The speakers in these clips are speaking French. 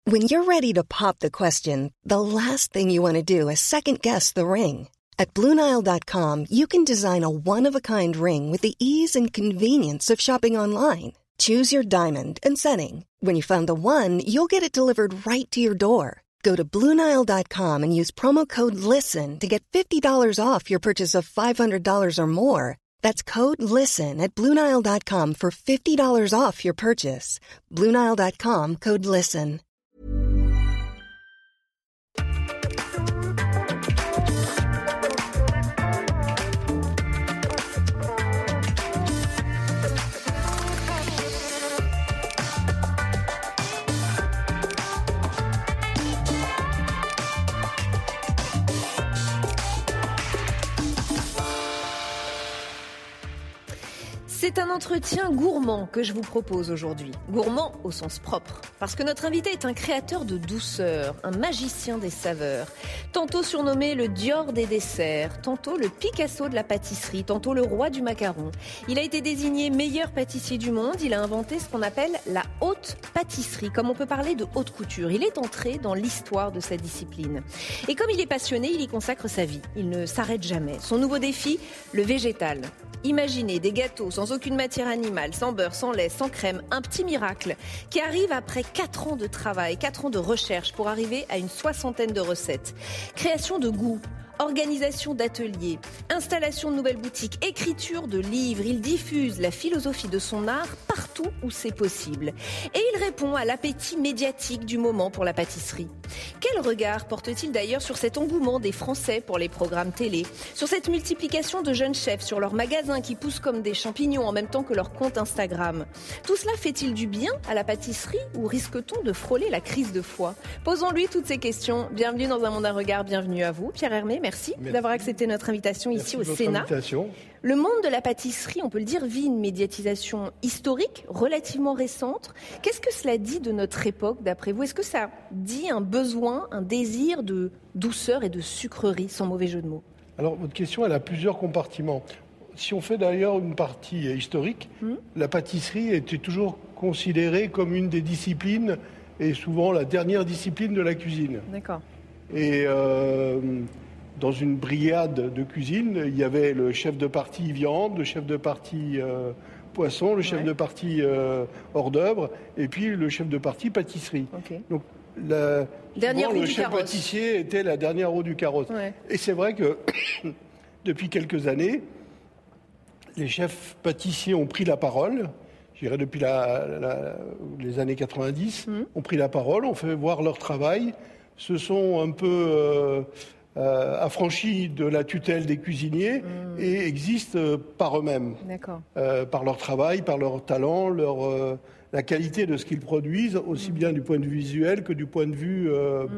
When you're ready to pop the question, the last thing you want to do is second-guess the ring. At BlueNile.com, you can design a one-of-a-kind ring with the ease and convenience of shopping online. Choose your diamond and setting. When you find the one, you'll get it delivered right to your door. Go to BlueNile.com and use promo code LISTEN to get $50 off your purchase of $500 or more. That's code LISTEN at BlueNile.com for $50 off your purchase. BlueNile.com, code LISTEN. C'est un entretien gourmand que je vous propose aujourd'hui. Gourmand au sens propre. Parce que notre invité est un créateur de douceur, un magicien des saveurs. Tantôt surnommé le Dior des desserts, tantôt le Picasso de la pâtisserie, tantôt le roi du macaron. Il a été désigné meilleur pâtissier du monde. Il a inventé ce qu'on appelle la haute pâtisserie, comme on peut parler de haute couture. Il est entré dans l'histoire de sa discipline. Et comme il est passionné, il y consacre sa vie. Il ne s'arrête jamais. Son nouveau défi, le végétal. Imaginez des gâteaux sans aucune matière animale, sans beurre, sans lait, sans crème, un petit miracle qui arrive après 4 ans de travail, 4 ans de recherche pour arriver à une 60aine de recettes. Création de goût, organisation d'ateliers, installation de nouvelles boutiques, écriture de livres. Il diffuse la philosophie de son art partout où c'est possible. Et il répond à l'appétit médiatique du moment pour la pâtisserie. Quel regard porte-t-il d'ailleurs sur cet engouement des Français pour les programmes télé, sur cette multiplication de jeunes chefs, sur leurs magasins qui poussent comme des champignons en même temps que leur compte Instagram? Tout cela fait-il du bien à la pâtisserie ou risque-t-on de frôler la crise de foi? Posons-lui toutes ces questions. Bienvenue dans Un Monde, un regard, bienvenue à vous. Pierre Hermé, merci d'avoir accepté notre invitation ici au Sénat. Le monde de la pâtisserie, on peut le dire, vit une médiatisation historique, relativement récente. Qu'est-ce que cela dit de notre époque, d'après vous? Est-ce que ça dit un besoin, un désir de douceur et de sucrerie, sans mauvais jeu de mots? Alors, votre question, elle a plusieurs compartiments. Si on fait d'ailleurs une partie historique, la pâtisserie était toujours considérée comme une des disciplines, et souvent la dernière discipline de la cuisine. D'accord. Et dans une brigade de cuisine, il y avait le chef de partie viande, le chef de partie poisson, le chef de partie hors d'œuvre, et puis le chef de partie pâtisserie. Okay. Donc, le chef pâtissier était la dernière roue du carrosse. Ouais. Et c'est vrai que depuis quelques années, les chefs pâtissiers ont pris la parole. Je dirais depuis les années 90, ont pris la parole, ont fait voir leur travail, se sont un peu affranchis de la tutelle des cuisiniers et existent par eux-mêmes. D'accord. Par leur travail, par leur talent, la qualité de ce qu'ils produisent, aussi bien du point de vue visuel que du point de vue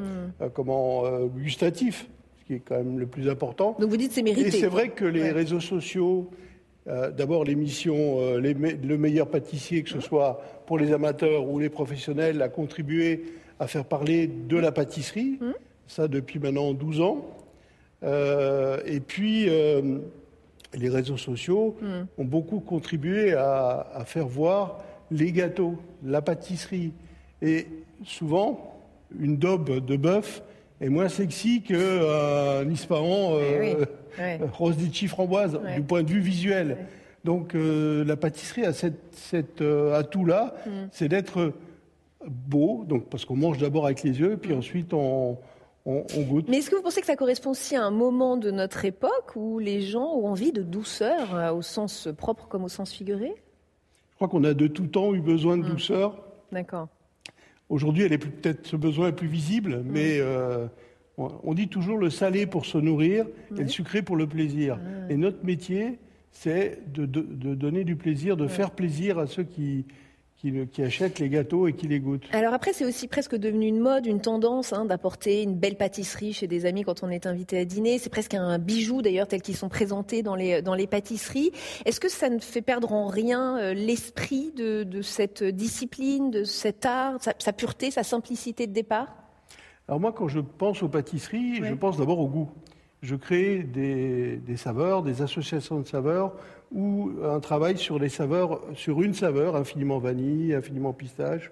gustatif, ce qui est quand même le plus important. Donc vous dites c'est mérité. Et c'est vrai que les réseaux sociaux, d'abord l'émission Le meilleur pâtissier, que ce soit pour les amateurs ou les professionnels, a contribué à faire parler de la pâtisserie, ça depuis maintenant 12 ans. Et puis les réseaux sociaux ont beaucoup contribué à faire voir les gâteaux, la pâtisserie. Et souvent, une daube de bœuf est moins sexy qu'un ispahan rose litchi framboise, du point de vue visuel. Donc la pâtisserie a cet atout-là, c'est d'être beau, donc, parce qu'on mange d'abord avec les yeux, puis ensuite on goûte. Mais est-ce que vous pensez que ça correspond aussi à un moment de notre époque où les gens ont envie de douceur, au sens propre comme au sens figuré? Je crois qu'on a de tout temps eu besoin de douceur. D'accord. Aujourd'hui, peut-être ce besoin est plus visible, mais on dit toujours le salé pour se nourrir et le sucré pour le plaisir. Et notre métier, c'est de donner du plaisir, de faire plaisir à ceux qui achètent les gâteaux et qui les goûtent. Alors après, c'est aussi presque devenu une mode, une tendance d'apporter une belle pâtisserie chez des amis quand on est invité à dîner. C'est presque un bijou d'ailleurs, tel qu'ils sont présentés dans les pâtisseries. Est-ce que ça ne fait perdre en rien l'esprit de cette discipline, de cet art, sa pureté, sa simplicité de départ? Alors moi, quand je pense aux pâtisseries, je pense d'abord au goût. Je crée des saveurs, des associations de saveurs, ou un travail sur les saveurs, sur une saveur, infiniment vanille, infiniment pistache.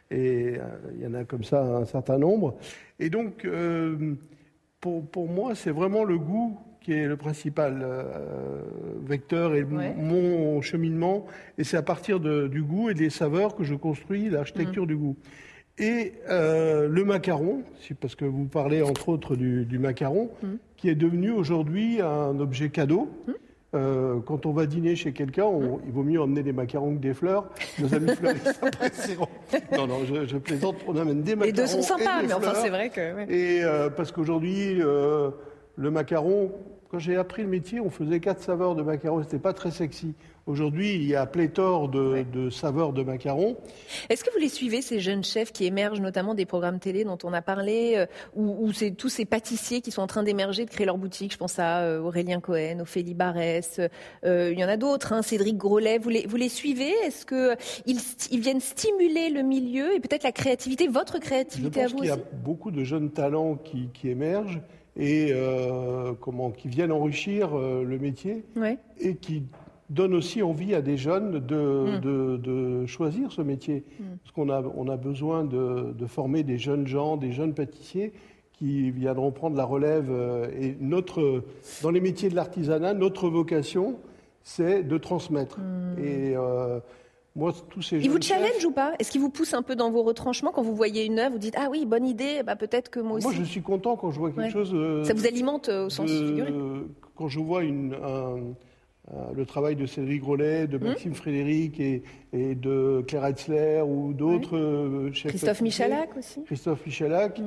Et il y en a comme ça un certain nombre. Et donc, pour moi, c'est vraiment le goût qui est le principal vecteur et mon cheminement. Et c'est à partir du goût et des saveurs que je construis l'architecture du goût. Et le macaron, parce que vous parlez entre autres du macaron, qui est devenu aujourd'hui un objet cadeau. Quand on va dîner chez quelqu'un, il vaut mieux emmener des macarons que des fleurs. Nos amis fleuristes apprécieront. Non, je plaisante, on amène des macarons. Les deux sont sympas, mais fleurs, enfin, c'est vrai que... Ouais. Et parce qu'aujourd'hui, le macaron, quand j'ai appris le métier, on faisait 4 saveurs de macarons, c'était pas très sexy. Aujourd'hui, il y a pléthore de saveurs de macarons. Est-ce que vous les suivez, ces jeunes chefs qui émergent, notamment des programmes télé dont on a parlé, ou c'est tous ces pâtissiers qui sont en train d'émerger, de créer leur boutique? Je pense à Aurélien Cohen, Ophélie Barès, il y en a d'autres, hein, Cédric Grolet. Vous les suivez? Est-ce qu'ils viennent stimuler le milieu et peut-être la créativité, votre créativité à vous aussi? Je pense qu'il y a beaucoup de jeunes talents qui émergent et qui viennent enrichir le métier et qui donne aussi envie à des jeunes de choisir ce métier. Parce qu'on a besoin de former des jeunes gens, des jeunes pâtissiers qui viendront prendre la relève. Et dans les métiers de l'artisanat, notre vocation, c'est de transmettre. Et moi, tous ces jeunes Ils vous challenge ou pas? Est-ce qu'ils vous poussent un peu dans vos retranchements quand vous voyez une œuvre? Vous dites, ah oui, bonne idée, peut-être que moi aussi. Moi, je suis content quand je vois quelque chose... Ça vous alimente au sens figuré? Quand je vois le travail de Cédric Grolet, de Maxime Frédéric et de Claire Hetzler ou d'autres chefs. Christophe Michalak aussi. Christophe Michalak.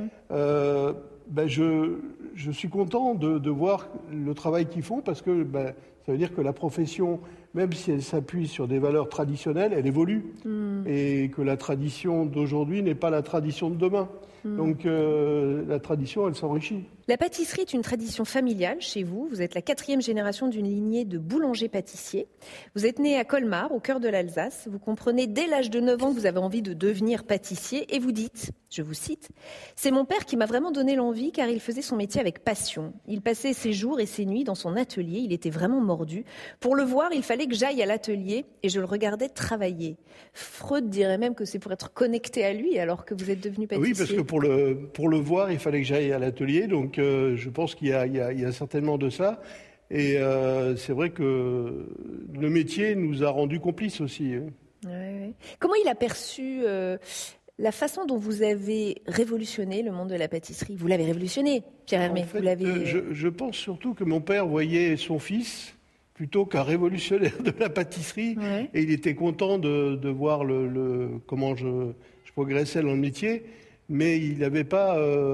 Je suis content de voir le travail qu'ils font parce que ça veut dire que la profession, même si elle s'appuie sur des valeurs traditionnelles, elle évolue. Et que la tradition d'aujourd'hui n'est pas la tradition de demain. Donc la tradition, elle s'enrichit. La pâtisserie est une tradition familiale chez vous. Vous êtes la 4e génération d'une lignée de boulangers-pâtissiers. Vous êtes né à Colmar, au cœur de l'Alsace. Vous comprenez dès l'âge de 9 ans que vous avez envie de devenir pâtissier et vous dites, je vous cite, « C'est mon père qui m'a vraiment donné l'envie car il faisait son métier avec passion. Il passait ses jours et ses nuits dans son atelier. Il était vraiment mordu. Pour le voir, il fallait que j'aille à l'atelier et je le regardais travailler. » Freud dirait même que c'est pour être connecté à lui alors que vous êtes devenu pâtissier. Oui, parce que pour le voir, il fallait que j'aille à l'atelier. Donc je pense qu'il y a certainement de ça. Et c'est vrai que le métier nous a rendus complices aussi. Ouais. Comment il a perçu la façon dont vous avez révolutionné le monde de la pâtisserie? Vous l'avez révolutionné, Pierre Hermé. En fait, je pense surtout que mon père voyait son fils plutôt qu'un révolutionnaire de la pâtisserie. Et il était content de voir comment je progressais dans le métier. Mais il n'avait pas...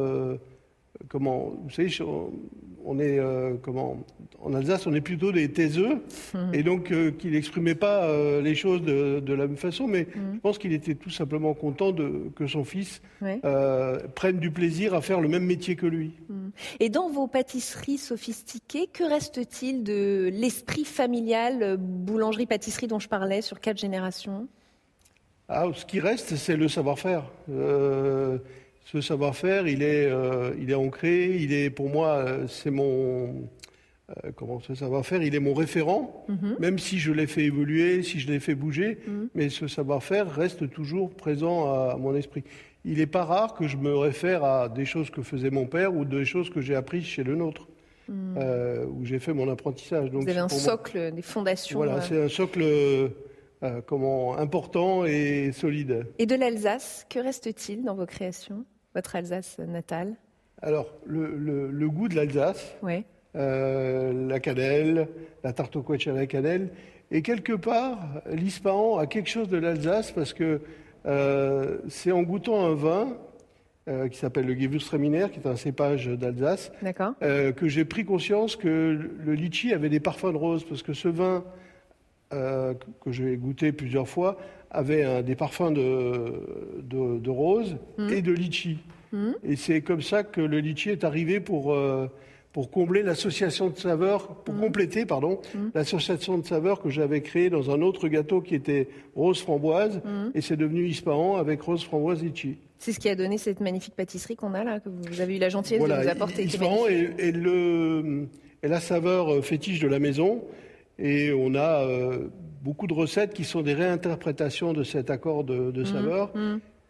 vous savez, on est en Alsace, on est plutôt des taiseux, et donc qu'il n'exprimait pas les choses de la même façon, mais je pense qu'il était tout simplement content que son fils prenne du plaisir à faire le même métier que lui. Et dans vos pâtisseries sophistiquées, que reste-t-il de l'esprit familial boulangerie-pâtisserie dont je parlais sur 4 générations? Ce qui reste, c'est le savoir-faire. Ce savoir-faire, il est ancré. Pour moi, c'est ce savoir-faire, il est mon référent, même si je l'ai fait évoluer, si je l'ai fait bouger, mais ce savoir-faire reste toujours présent à mon esprit. Il n'est pas rare que je me réfère à des choses que faisait mon père ou des choses que j'ai apprises chez le nôtre, où j'ai fait mon apprentissage. Donc, vous avez un socle, des fondations. Voilà, c'est un socle important et solide. Et de l'Alsace, que reste-t-il dans vos créations, votre Alsace natale? Alors, le goût de l'Alsace, la cannelle, la tarte aux couettes à la cannelle, et quelque part, l'Ispahan a quelque chose de l'Alsace parce que c'est en goûtant un vin qui s'appelle le Gewürztraminer, qui est un cépage d'Alsace, que j'ai pris conscience que le litchi avait des parfums de rose, parce que ce vin que j'ai goûté plusieurs fois avait des parfums de rose et de litchi. Et c'est comme ça que le litchi est arrivé pour combler l'association de saveurs, pour compléter, l'association de saveurs que j'avais créée dans un autre gâteau qui était rose framboise, et c'est devenu Ispahan avec rose framboise litchi. C'est ce qui a donné cette magnifique pâtisserie qu'on a là, que vous avez eu la gentillesse de nous apporter. Ispahan est la saveur fétiche de la maison, et on a beaucoup de recettes qui sont des réinterprétations de cet accord de saveurs,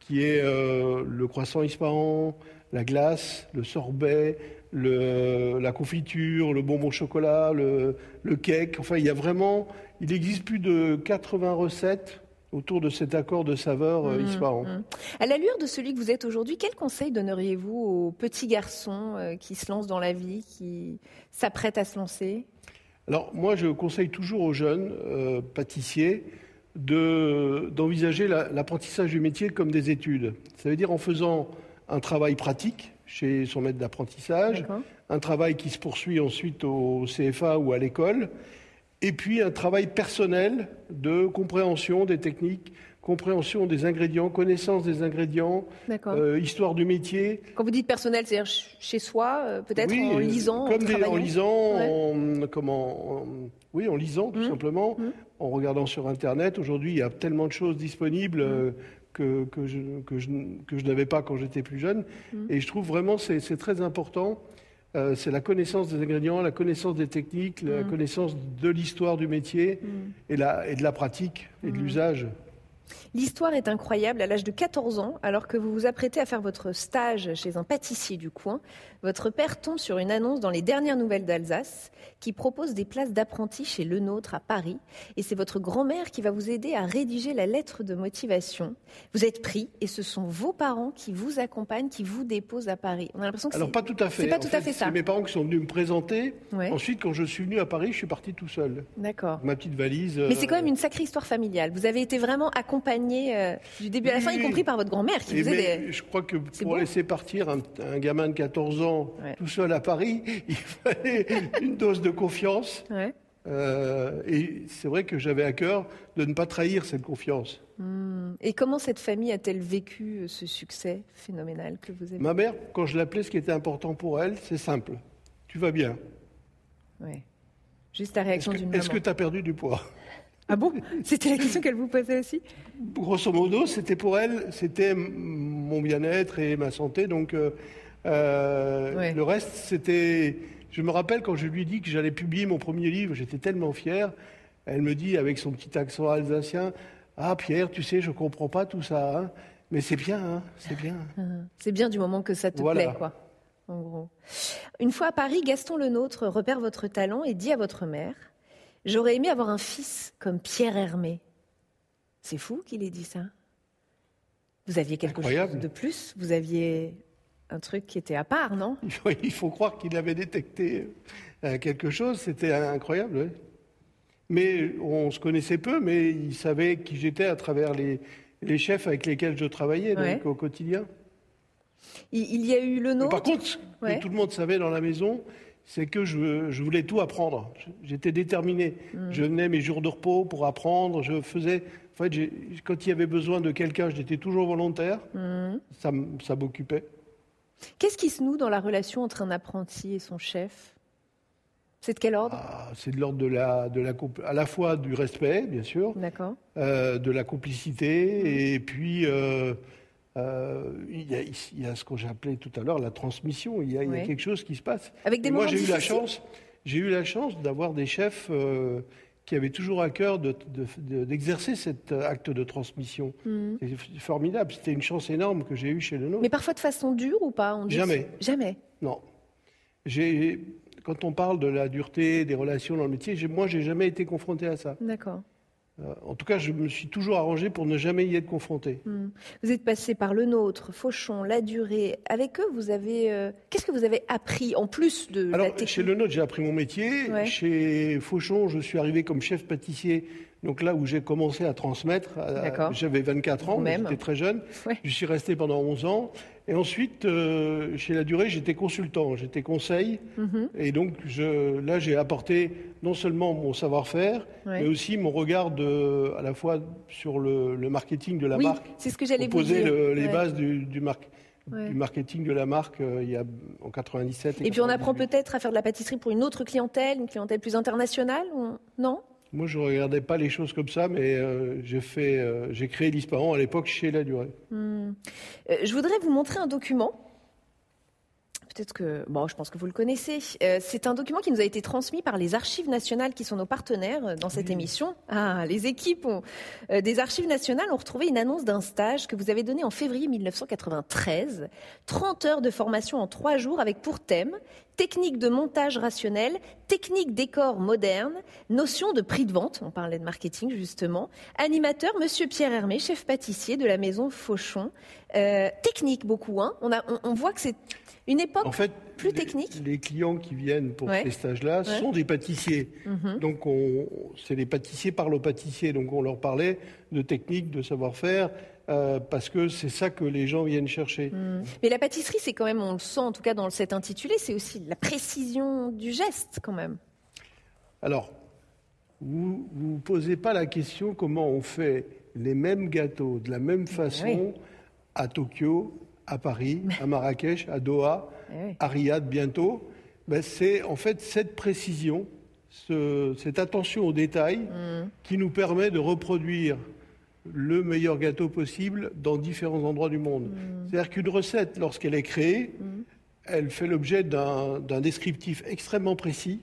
qui est le croissant Ispahan, la glace, le sorbet, la confiture, le bonbon au chocolat, le cake. Enfin, il existe plus de 80 recettes autour de cet accord de saveurs Ispahan. À la lueur de celui que vous êtes aujourd'hui, quel conseil donneriez-vous aux petits garçons qui se lancent dans la vie, qui s'apprêtent à se lancer ? Alors, moi, je conseille toujours aux jeunes pâtissiers d'envisager l'apprentissage du métier comme des études. Ça veut dire en faisant un travail pratique chez son maître d'apprentissage, un travail qui se poursuit ensuite au CFA ou à l'école, et puis un travail personnel de compréhension des techniques, compréhension des ingrédients, connaissance des ingrédients, histoire du métier. Quand vous dites personnel, c'est-à-dire chez soi, peut-être en lisant, en lisant tout simplement, en regardant sur Internet. Aujourd'hui, il y a tellement de choses disponibles que je n'avais pas quand j'étais plus jeune. Et je trouve vraiment que c'est très important. C'est la connaissance des ingrédients, la connaissance des techniques, la connaissance de l'histoire du métier et de la pratique et de l'usage. L'histoire est incroyable. À l'âge de 14 ans, alors que vous vous apprêtez à faire votre stage chez un pâtissier du coin, votre père tombe sur une annonce dans les dernières nouvelles d'Alsace qui propose des places d'apprenti chez Le Nôtre à Paris. Et c'est votre grand-mère qui va vous aider à rédiger la lettre de motivation. Vous êtes pris et ce sont vos parents qui vous accompagnent, qui vous déposent à Paris. On a l'impression que pas tout à fait. C'est pas tout à fait ça. C'est mes parents qui sont venus me présenter. Ouais. Ensuite, quand je suis venu à Paris, je suis parti tout seul. D'accord. Ma petite valise. Mais c'est quand même une sacrée histoire familiale. Vous avez été vraiment accompagné du début à la fin, y compris par votre grand-mère qui vous aidait. Je crois que pour laisser partir un gamin de 14 ans tout seul à Paris, il fallait une dose de confiance. Ouais. Et c'est vrai que j'avais à cœur de ne pas trahir cette confiance. Et comment cette famille a-t-elle vécu ce succès phénoménal que vous avez ? Ma mère, quand je l'appelais, ce qui était important pour elle, c'est simple. Tu vas bien. Ouais. Juste la réaction d'une maman. Est-ce que tu as perdu du poids ? Ah bon ? C'était la question qu'elle vous posait aussi ? Grosso modo, pour elle, c'était mon bien-être et ma santé. Donc, le reste, c'était... Je me rappelle quand je lui ai dit que j'allais publier mon premier livre, j'étais tellement fier. Elle me dit, avec son petit accent alsacien, « Ah, Pierre, tu sais, je ne comprends pas tout ça, hein, mais c'est bien, hein, c'est bien. » C'est bien du moment que ça te plaît, quoi, en gros. Une fois à Paris, Gaston Le Nôtre repère votre talent et dit à votre mère « J'aurais aimé avoir un fils comme Pierre Hermé. » C'est fou qu'il ait dit ça. Vous aviez quelque chose de plus ? Vous aviez un truc qui était à part, non ? Il faut croire qu'il avait détecté quelque chose. C'était incroyable, oui. Mais on se connaissait peu, mais il savait qui j'étais à travers les chefs avec lesquels je travaillais donc, au quotidien. Il y a eu Le Nôtre. Par contre, ce que tout le monde savait dans la maison, c'est que je voulais tout apprendre. J'étais déterminé. Je venais mes jours de repos pour apprendre. Je faisais... En fait, quand il y avait besoin de quelqu'un, j'étais toujours volontaire. Ça m'occupait. Qu'est-ce qui se noue dans la relation entre un apprenti et son chef ? C'est de quel ordre ? C'est de l'ordre à la fois du respect, bien sûr, de la complicité, et puis il y a ce que j'ai appelé tout à l'heure la transmission. Il y a quelque chose qui se passe. Avec des moments difficiles. J'ai eu la chance d'avoir des chefs qui avaient toujours à cœur d'exercer cet acte de transmission. C'est formidable. C'était une chance énorme que j'ai eue chez Le Nôtre. Mais parfois de façon dure ou pas ? Jamais. Jamais ? Non. Quand on parle de la dureté des relations dans le métier, moi, j'ai jamais été confronté à ça. D'accord. En tout cas, je me suis toujours arrangé pour ne jamais y être confronté. Vous êtes passé par Le Nôtre, Fauchon, Ladurée. Avec eux, vous avez... Qu'est-ce que vous avez appris en plus de la technique ? Chez Le Nôtre, j'ai appris mon métier. Ouais. Chez Fauchon, je suis arrivé comme chef pâtissier. Donc là où j'ai commencé à transmettre, j'avais 24 ans, j'étais très jeune. Ouais. Je suis resté pendant 11 ans. Et ensuite, chez Ladurée, j'étais consultant, j'étais conseil. Et donc là, j'ai apporté non seulement mon savoir-faire, mais aussi mon regard à la fois sur le marketing de la marque. C'est ce que j'allais vous dire. Poser les bases du marketing de la marque en 97. Et puis on apprend peut-être à faire de la pâtisserie pour une autre clientèle, une clientèle plus internationale, non ? Moi, je ne regardais pas les choses comme ça, mais j'ai créé l'Ispahan à l'époque chez Ladurée. Je voudrais vous montrer un document. peut-être que... Bon, je pense que vous le connaissez. C'est un document qui nous a été transmis par les Archives nationales qui sont nos partenaires dans cette émission. Ah, les équipes des Archives nationales ont retrouvé une annonce d'un stage que vous avez donné en février 1993. 30 heures de formation en 3 jours avec pour thème technique de montage rationnel, technique décor moderne, notion de prix de vente, on parlait de marketing justement, animateur Monsieur Pierre Hermé, chef pâtissier de la maison Fauchon. Technique beaucoup, hein. On voit que c'est une époque plus technique. Les clients qui viennent pour ces stages-là sont des pâtissiers. Donc c'est les pâtissiers parlent aux pâtissiers, donc on leur parlait de technique, de savoir-faire, parce que c'est ça que les gens viennent chercher. Mais la pâtisserie, c'est quand même, on le sent en tout cas dans cet intitulé, c'est aussi la précision du geste quand même. Alors, vous ne posez pas la question comment on fait les mêmes gâteaux de la même façon à Tokyo, à Paris, à Marrakech, à Doha, à Riyad bientôt. C'est en fait cette précision, cette attention aux détails qui nous permet de reproduire le meilleur gâteau possible dans différents endroits du monde. C'est-à-dire qu'une recette, lorsqu'elle est créée, elle fait l'objet d'un descriptif extrêmement précis,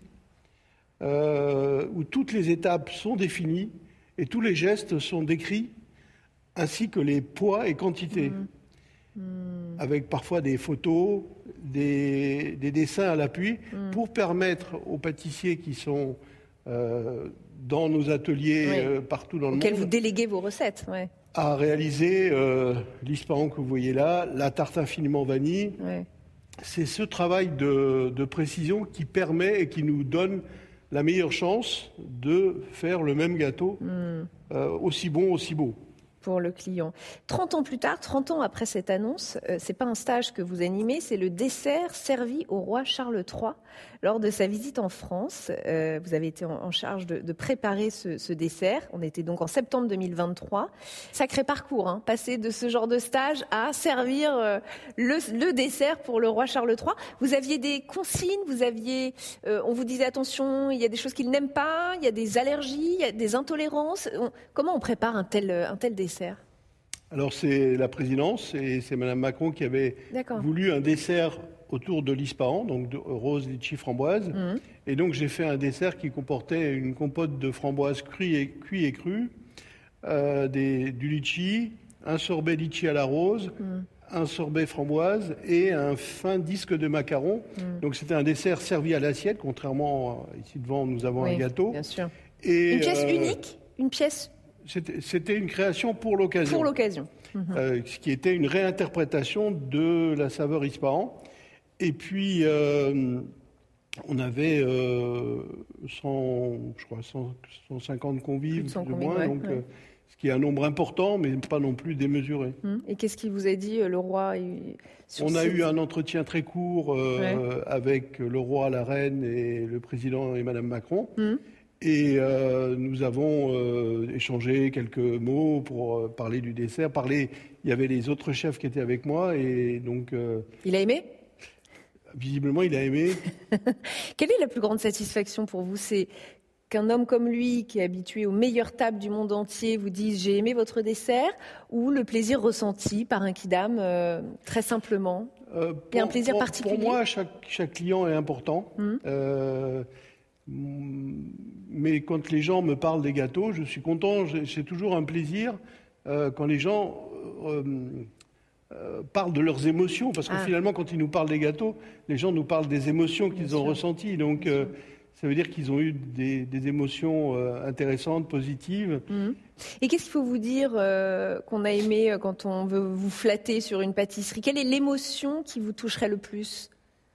où toutes les étapes sont définies et tous les gestes sont décrits, ainsi que les poids et quantités, avec parfois des photos, des dessins à l'appui, pour permettre aux pâtissiers qui sont dans nos ateliers partout dans le monde, auxquels vous déléguez vos recettes, à réaliser l'ispahan que vous voyez là, la tarte infiniment vanille. C'est ce travail de précision qui permet et qui nous donne la meilleure chance de faire le même gâteau, aussi bon, aussi beau. Pour le client. 30 ans plus tard, 30 ans après cette annonce, c'est pas un stage que vous animez, c'est le dessert servi au roi Charles III lors de sa visite en France. Vous avez été en charge de préparer ce dessert. On était donc en septembre 2023. Sacré parcours, hein, passer de ce genre de stage à servir le dessert pour le roi Charles III. Vous aviez des consignes, on vous disait attention, il y a des choses qu'il n'aime pas, il y a des allergies, il y a des intolérances. Comment on prépare un tel dessert ? Alors c'est la présidence et c'est Mme Macron qui avait voulu un dessert autour de l'ispahan, donc de rose, litchi, framboise. Et donc j'ai fait un dessert qui comportait une compote de framboise cuit et cru, du litchi, un sorbet litchi à la rose, un sorbet framboise et un fin disque de macaron. Donc c'était un dessert servi à l'assiette, contrairement ici devant nous avons un gâteau. Bien sûr. Et, une pièce unique, une pièce. C'était une création pour l'occasion. Pour l'occasion. Ce qui était une réinterprétation de la saveur ispahan. Et puis, on avait 150 convives, plus ou moins, donc, ce qui est un nombre important, mais pas non plus démesuré. Et qu'est-ce qu'il vous a dit, le roi On a eu un entretien très court avec le roi, la reine et le président et Mme Macron. Et nous avons échangé quelques mots pour parler du dessert. Il y avait les autres chefs qui étaient avec moi. Et donc, il a aimé ? Visiblement, il a aimé. Quelle est la plus grande satisfaction pour vous ? C'est qu'un homme comme lui, qui est habitué aux meilleures tables du monde entier, vous dise « j'ai aimé votre dessert » ou le plaisir ressenti par un kidam, très simplement ? Il y a un plaisir particulier ? Pour moi, chaque client est important. Mais quand les gens me parlent des gâteaux, je suis content. C'est toujours un plaisir quand les gens parlent de leurs émotions. Parce que finalement, quand ils nous parlent des gâteaux, les gens nous parlent des émotions qu'ils ont ressenties. Donc, ça veut dire qu'ils ont eu des émotions intéressantes, positives. Et qu'est-ce qu'il faut vous dire qu'on a aimé quand on veut vous flatter sur une pâtisserie ? Quelle est l'émotion qui vous toucherait le plus ?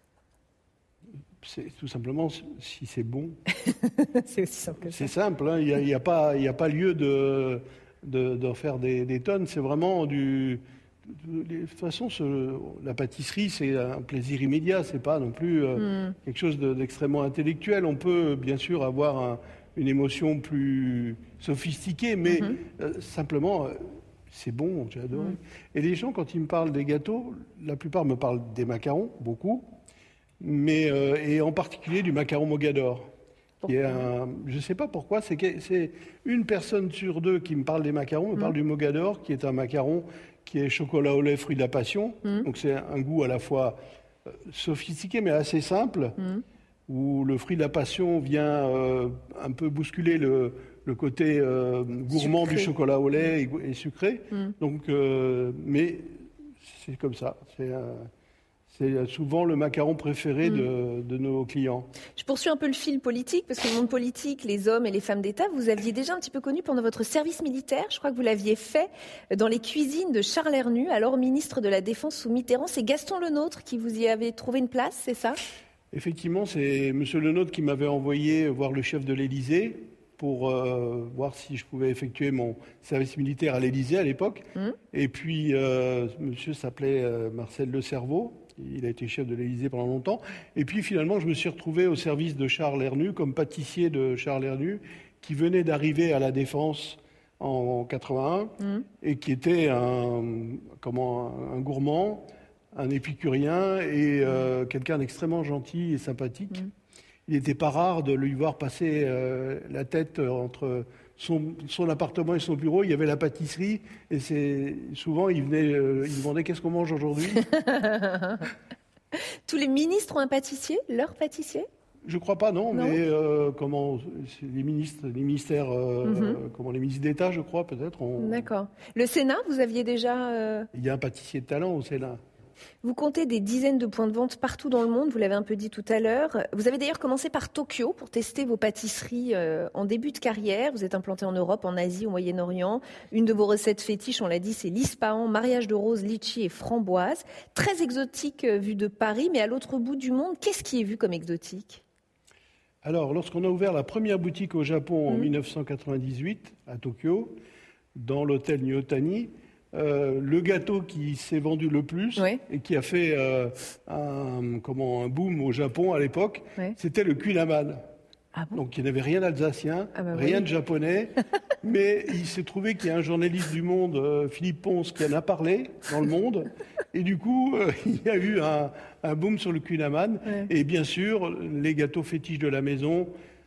C'est tout simplement si c'est bon. C'est aussi simple que ça. C'est simple, hein, il n'y a pas lieu de faire des tonnes. C'est vraiment de toute façon, la pâtisserie, c'est un plaisir immédiat. C'est pas non plus quelque chose d'extrêmement intellectuel. On peut bien sûr avoir une émotion plus sophistiquée, mais simplement, c'est bon, j'ai adoré. Et les gens, quand ils me parlent des gâteaux, la plupart me parlent des macarons, beaucoup. Mais et en particulier du macaron mogador. Je ne sais pas pourquoi, c'est une personne sur deux qui me parle des macarons, me parle du mogador, qui est un macaron qui est chocolat au lait, fruit de la passion. Donc c'est un goût à la fois sophistiqué mais assez simple, où le fruit de la passion vient un peu bousculer le côté gourmand sucré. du chocolat au lait et sucré. Donc, mais c'est comme ça. C'est souvent le macaron préféré de nos clients. Je poursuis un peu le fil politique, parce que le monde politique, les hommes et les femmes d'État, vous aviez déjà un petit peu connu pendant votre service militaire. Je crois que vous l'aviez fait dans les cuisines de Charles Hernu, alors ministre de la Défense sous Mitterrand. C'est Gaston Lenôtre qui vous y avait trouvé une place, c'est ça ? Effectivement, c'est M. Lenôtre qui m'avait envoyé voir le chef de l'Élysée pour voir si je pouvais effectuer mon service militaire à l'Élysée à l'époque. Et puis, monsieur s'appelait Marcel Le Cerveau. Il a été chef de l'Élysée pendant longtemps. Et puis, finalement, je me suis retrouvé au service de Charles Hernu, comme pâtissier de Charles Hernu, qui venait d'arriver à la Défense en 81 et qui était un gourmand, un épicurien et quelqu'un d'extrêmement gentil et sympathique. Il n'était pas rare de lui voir passer la tête entre son appartement et son bureau. Il y avait la pâtisserie et souvent il venait, il demandait qu'est-ce qu'on mange aujourd'hui. Tous les ministres ont un pâtissier, leur pâtissier ? Je crois pas, non. Mais les ministères, les ministres d'État, je crois peut-être. D'accord. Le Sénat, vous aviez déjà... Il y a un pâtissier de talent au Sénat. Vous comptez des dizaines de points de vente partout dans le monde, vous l'avez un peu dit tout à l'heure. Vous avez d'ailleurs commencé par Tokyo pour tester vos pâtisseries en début de carrière. Vous êtes implanté en Europe, en Asie, au Moyen-Orient. Une de vos recettes fétiches, on l'a dit, c'est l'ispahan, mariage de rose, litchi et framboise. Très exotique vu de Paris, mais à l'autre bout du monde, qu'est-ce qui est vu comme exotique ? Alors, lorsqu'on a ouvert la première boutique au Japon en 1998, à Tokyo, dans l'hôtel Nyotani, le gâteau qui s'est vendu le plus et qui a fait un boom au Japon à l'époque, c'était le kunaman. Ah bon ? Donc il n'y avait rien d'alsacien, rien de japonais, mais il s'est trouvé qu'il y a un journaliste du Monde, Philippe Ponce, qui en a parlé dans le Monde, et du coup il y a eu un boom sur le kunaman, et bien sûr les gâteaux fétiches de la maison,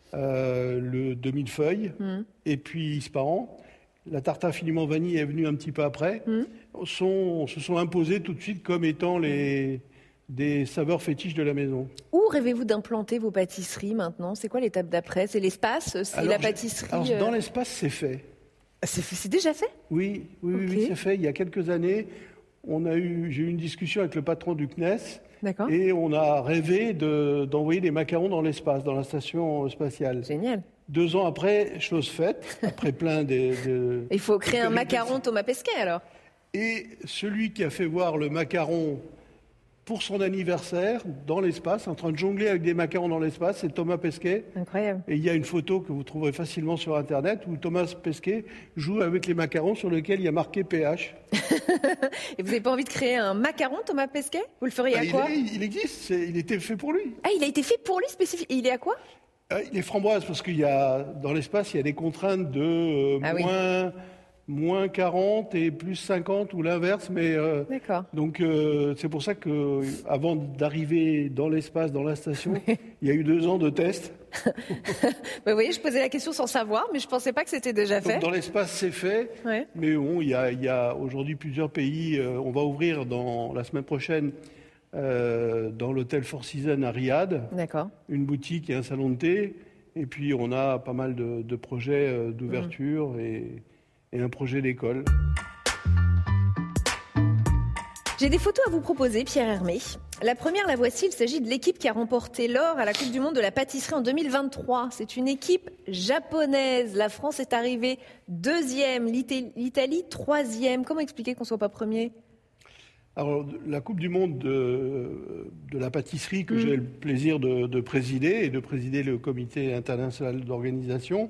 le demi-feuille, et puis ispahan. La tarte infiniment vanille est venue un petit peu après, se sont imposés tout de suite comme étant des saveurs fétiches de la maison. Où rêvez-vous d'implanter vos pâtisseries maintenant ? C'est quoi l'étape d'après ? C'est l'espace ? C'est la pâtisserie ? Alors, dans l'espace, c'est fait. C'est déjà fait ? Oui, c'est fait. Il y a quelques années, j'ai eu une discussion avec le patron du CNES. D'accord. Et on a rêvé d'envoyer des macarons dans l'espace, dans la station spatiale. Génial. 2 ans après, chose faite, après plein de... Il faut créer un macaron Thomas Pesquet, alors. Et celui qui a fait voir le macaron pour son anniversaire dans l'espace, en train de jongler avec des macarons dans l'espace, c'est Thomas Pesquet. Incroyable. Et il y a une photo que vous trouverez facilement sur Internet où Thomas Pesquet joue avec les macarons sur lesquels il y a marqué PH. Et vous n'avez pas envie de créer un macaron Thomas Pesquet ? Vous le feriez à quoi ? Il existe, il était fait pour lui. Ah, il a été fait pour lui spécifiquement. Et il est à quoi ? Il est framboise parce qu'il y a, dans l'espace, il y a des contraintes de moins 40 et plus 50 ou l'inverse. Mais d'accord. Donc c'est pour ça que avant d'arriver dans l'espace, dans la station, il y a eu 2 ans de tests. Vous voyez, je posais la question sans savoir, mais je ne pensais pas que c'était déjà fait. Donc, dans l'espace, c'est fait. Ouais. Mais bon, il y a aujourd'hui plusieurs pays. On va ouvrir la semaine prochaine dans l'hôtel Four Seasons à Riyad. D'accord. Une boutique et un salon de thé. Et puis on a pas mal de projets d'ouverture et un projet d'école. J'ai des photos à vous proposer, Pierre Hermé. La première, la voici, il s'agit de l'équipe qui a remporté l'or à la Coupe du Monde de la pâtisserie en 2023. C'est une équipe japonaise. La France est arrivée 2e, l'Italie 3e. Comment expliquer qu'on ne soit pas premier ? Alors, la Coupe du Monde de la pâtisserie que j'ai le plaisir de présider et de présider le comité international d'organisation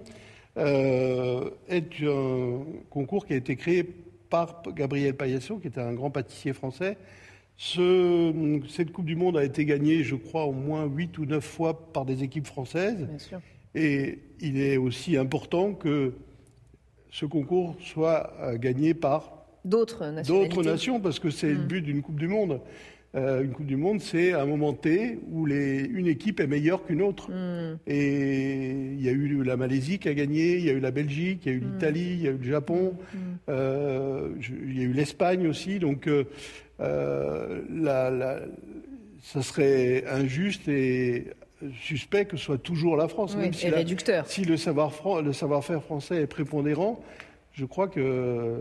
est un concours qui a été créé par Gabriel Payasso, qui était un grand pâtissier français. Cette Coupe du Monde a été gagnée, je crois, au moins 8 ou 9 fois par des équipes françaises. Bien sûr. Et il est aussi important que ce concours soit gagné par d'autres nations, parce que c'est le but d'une Coupe du Monde. Une Coupe du Monde, c'est un moment T où une équipe est meilleure qu'une autre. Et il y a eu la Malaisie qui a gagné, il y a eu la Belgique, il y a eu l'Italie, il y a eu le Japon, il y a eu l'Espagne aussi. Donc ça serait injuste et suspect que ce soit toujours la France. Oui, même si réducteur. Si le savoir-faire français est prépondérant, je crois que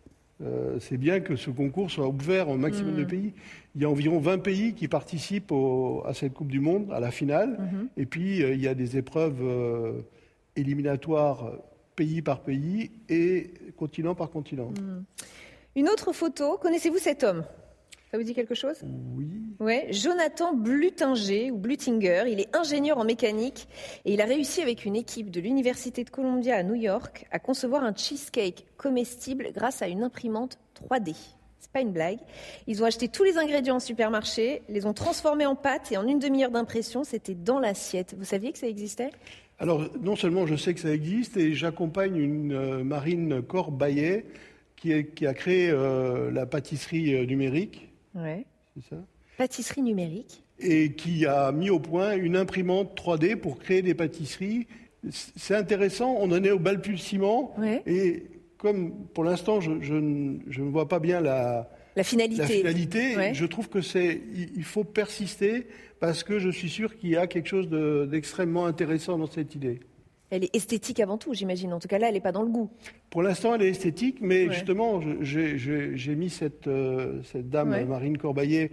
c'est bien que ce concours soit ouvert au maximum de pays. Il y a environ 20 pays qui participent à cette Coupe du Monde, à la finale. Et puis, il y a des épreuves éliminatoires pays par pays et continent par continent. Une autre photo. Connaissez-vous cet homme ? Ça vous dit quelque chose ? Oui. Ouais, Jonathan Blutinger, ou Blutinger, il est ingénieur en mécanique et il a réussi avec une équipe de l'Université de Columbia à New York à concevoir un cheesecake comestible grâce à une imprimante 3D. C'est pas une blague. Ils ont acheté tous les ingrédients en supermarché, les ont transformés en pâte et en une demi-heure d'impression, c'était dans l'assiette. Vous saviez que ça existait ? Alors, non seulement je sais que ça existe et j'accompagne une Marine Corbaillet qui a créé la pâtisserie numérique. Ouais. C'est ça ? Pâtisserie numérique. Et qui a mis au point une imprimante 3D pour créer des pâtisseries. C'est intéressant, on en est au balbutiement. Ouais. Et comme pour l'instant, je ne vois pas bien la finalité, ouais. Je trouve il faut persister parce que je suis sûr qu'il y a quelque chose d'extrêmement intéressant dans cette idée. Elle est esthétique avant tout, j'imagine. En tout cas, là, elle n'est pas dans le goût. Pour l'instant, elle est esthétique, mais justement, j'ai mis cette dame, Marine Corbaillet,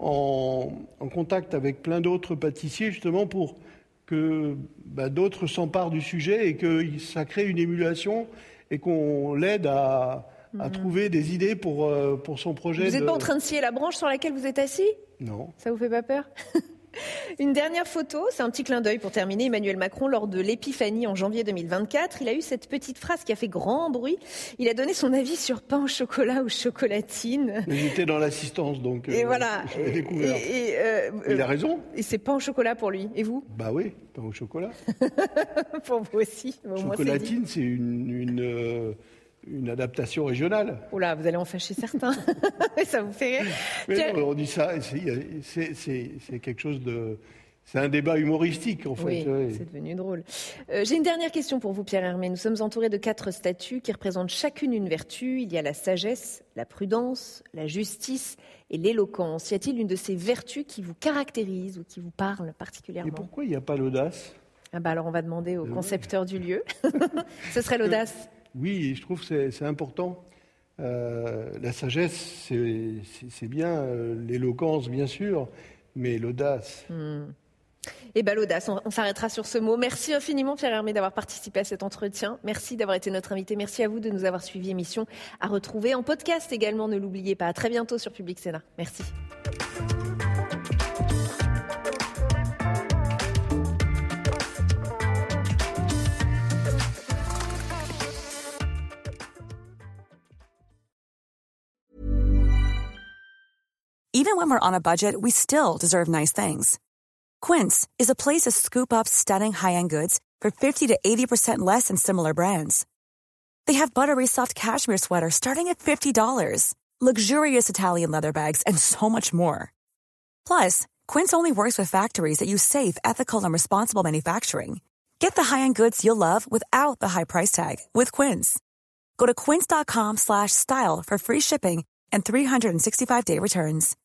en contact avec plein d'autres pâtissiers, justement, pour que d'autres s'emparent du sujet et que ça crée une émulation et qu'on l'aide à trouver des idées pour son projet. Vous n'êtes pas en train de scier la branche sur laquelle vous êtes assis ? Non. Ça vous fait pas peur ? Une dernière photo, c'est un petit clin d'œil pour terminer. Emmanuel Macron, lors de l'Épiphanie en janvier 2024, il a eu cette petite phrase qui a fait grand bruit. Il a donné son avis sur pain au chocolat ou chocolatine. J'étais dans l'assistance, donc et voilà. je l'ai découvert. Il a raison. Et c'est pain au chocolat pour lui. Et vous ? Bah oui, pain au chocolat. Pour vous aussi. Chocolatine, c'est une adaptation régionale. Oula, vous allez en fâcher certains. Ça vous fait rire. Mais non, on dit ça, c'est quelque chose de... C'est un débat humoristique, en fait. Oui, c'est devenu drôle. J'ai une dernière question pour vous, Pierre Hermé. Nous sommes entourés de 4 statues qui représentent chacune une vertu. Il y a la sagesse, la prudence, la justice et l'éloquence. Y a-t-il une de ces vertus qui vous caractérise ou qui vous parle particulièrement ? Et pourquoi il n'y a pas l'audace ? Alors, on va demander au concepteur du lieu. Ce serait l'audace. Oui, je trouve que c'est important. La sagesse, c'est bien, l'éloquence, bien sûr, mais l'audace... l'audace, on s'arrêtera sur ce mot. Merci infiniment, Pierre Hermé, d'avoir participé à cet entretien. Merci d'avoir été notre invité. Merci à vous de nous avoir suivis. Émission à retrouver en podcast également, ne l'oubliez pas. À très bientôt sur Public Sénat. Merci. Even when we're on a budget, we still deserve nice things. Quince is a place to scoop up stunning high-end goods for 50 to 80% less than similar brands. They have buttery soft cashmere sweaters starting at $50, luxurious Italian leather bags, and so much more. Plus, Quince only works with factories that use safe, ethical, and responsible manufacturing. Get the high-end goods you'll love without the high price tag with Quince. Go to quince.com/style for free shipping and 365-day returns.